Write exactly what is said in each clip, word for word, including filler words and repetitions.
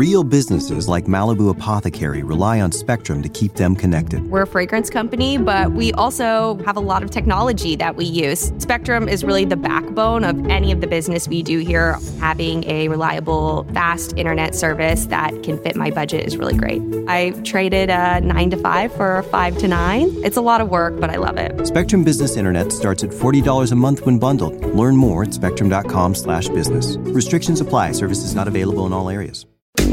Real businesses like Malibu Apothecary rely on Spectrum to keep them connected. We're a fragrance company, but we also have a lot of technology that we use. Spectrum is really the backbone of any of the business we do here. Having a reliable, fast internet service that can fit my budget is really great. I traded a nine to five for a five to nine. It's a lot of work, but I love it. Spectrum Business Internet starts at forty dollars a month when bundled. Learn more at spectrum.com slash business. Restrictions apply. Services not available in all areas.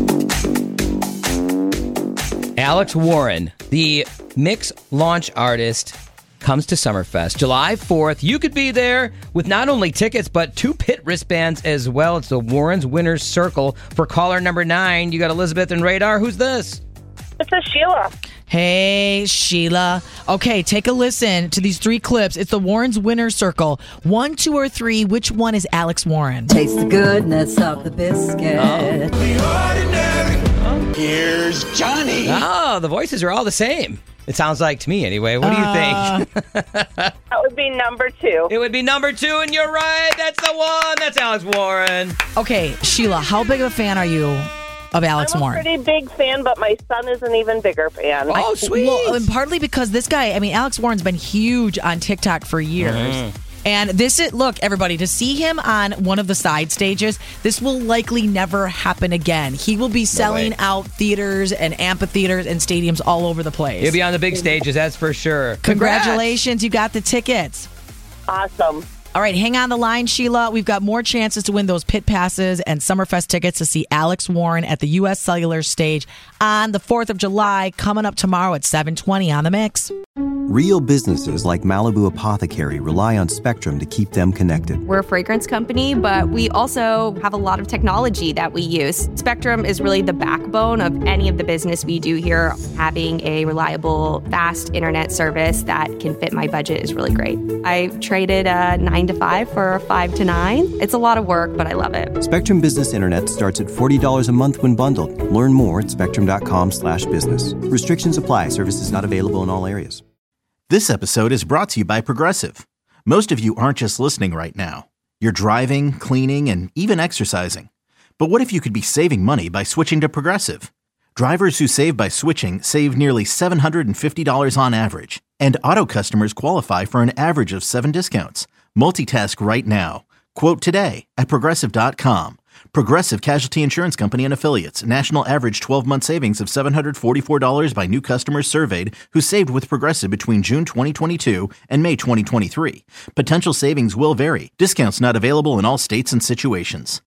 Alex Warren, the mix launch artist, comes to Summerfest July fourth. You could be there with not only tickets, but two pit wristbands as well. It's the Warren's Winner's Circle. For caller number nine, you got Elizabeth and Radar. Who's this? This is Sheila. Hey, Sheila. Okay, take a listen to these three clips. It's the Warren's Winner's Circle. One, two, or three. Which one is Alex Warren? Taste the goodness of the biscuit. Oh. Here's Johnny. Oh, the voices are all the same. It sounds like to me anyway. What do you Uh, think? That would be number two. It would be number two, and you're right. That's the one. That's Alex Warren. Okay, Sheila, how big of a fan are you of Alex I'm a Warren? pretty big fan, but my son is an even bigger fan. Oh, sweet. Well, and partly because this guy, I mean, Alex Warren's been huge on TikTok for years. Mm-hmm. And this is, look, everybody, to see him on one of the side stages, this will likely never happen again. He will be selling way. out theaters and amphitheaters and stadiums all over the place. He'll be on the big stages, that's for sure. Congratulations, you got the tickets. Awesome. All right, hang on the line, Sheila. We've got more chances to win those pit passes and Summerfest tickets to see Alex Warren at the U S Cellular stage on the fourth of July, coming up tomorrow at seven twenty on The Mix. Real businesses like Malibu Apothecary rely on Spectrum to keep them connected. We're a fragrance company, but we also have a lot of technology that we use. Spectrum is really the backbone of any of the business we do here. Having a reliable, fast internet service that can fit my budget is really great. I traded a nine to five for a five to nine. It's a lot of work, but I love it. Spectrum Business Internet starts at forty dollars a month when bundled. Learn more at spectrum.com slash business. Restrictions apply. Services not available in all areas. This episode is brought to you by Progressive. Most of you aren't just listening right now. You're driving, cleaning, and even exercising. But what if you could be saving money by switching to Progressive? Drivers who save by switching save nearly seven hundred fifty dollars on average. And auto customers qualify for an average of seven discounts. Multitask right now. Quote today at Progressive dot com. Progressive Casualty Insurance Company and Affiliates. National average twelve-month savings of seven hundred forty-four dollars by new customers surveyed who saved with Progressive between June twenty twenty-two and May twenty twenty-three. Potential savings will vary. Discounts not available in all states and situations.